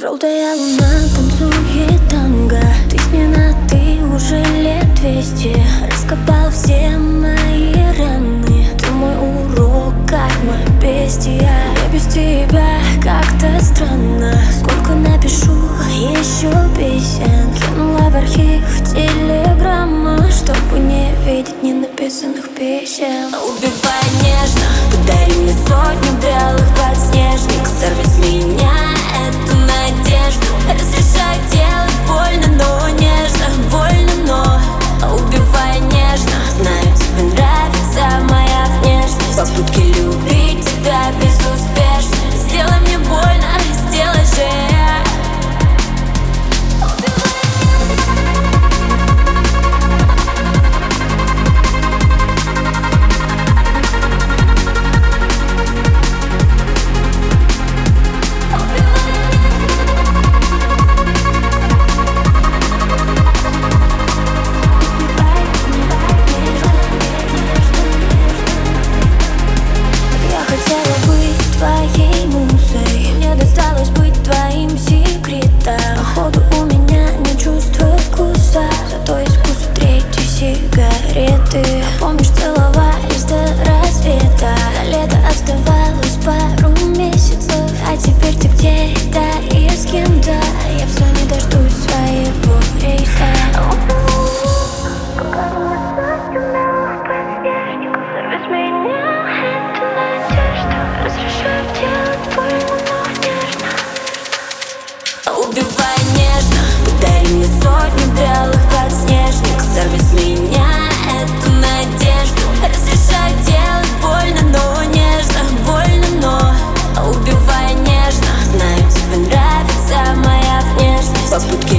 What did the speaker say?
Желтая луна танцует танго. Ты с ней на ты уже лет 200. Раскопал все мои раны. Ты мой урок, как мое бестия. Я без тебя как-то странно. Сколько напишу еще песен. Кинула в архив телеграмма, чтобы не видеть ненаписанных песен. Убивай нежно, подари мне сотню белых подснежников. Сорви с меня эту надежду. Разрешай делать больно, но нежно, больно, но убивай нежно. Знаю, тебе нравится моя внешность. Попытки любить тебя безуспешны. Сделай мне больно, сделай же. Твоей музой мне досталось быть твоим секретом. Походу у меня не чувствую вкуса, зато есть вкус у третьей сигареты. Помнишь, целовались до рассвета. До лета оставалось пару месяцев, а теперь ты где-то и с кем-то. Я все не дождусь своего рейса. Убивай нежно, подари мне сотню белых подснежников. Сорви с меня эту надежду. Разрешай делать больно, но нежно, больно, но убивай нежно. Знаю, тебе нравится моя внешность. Попытки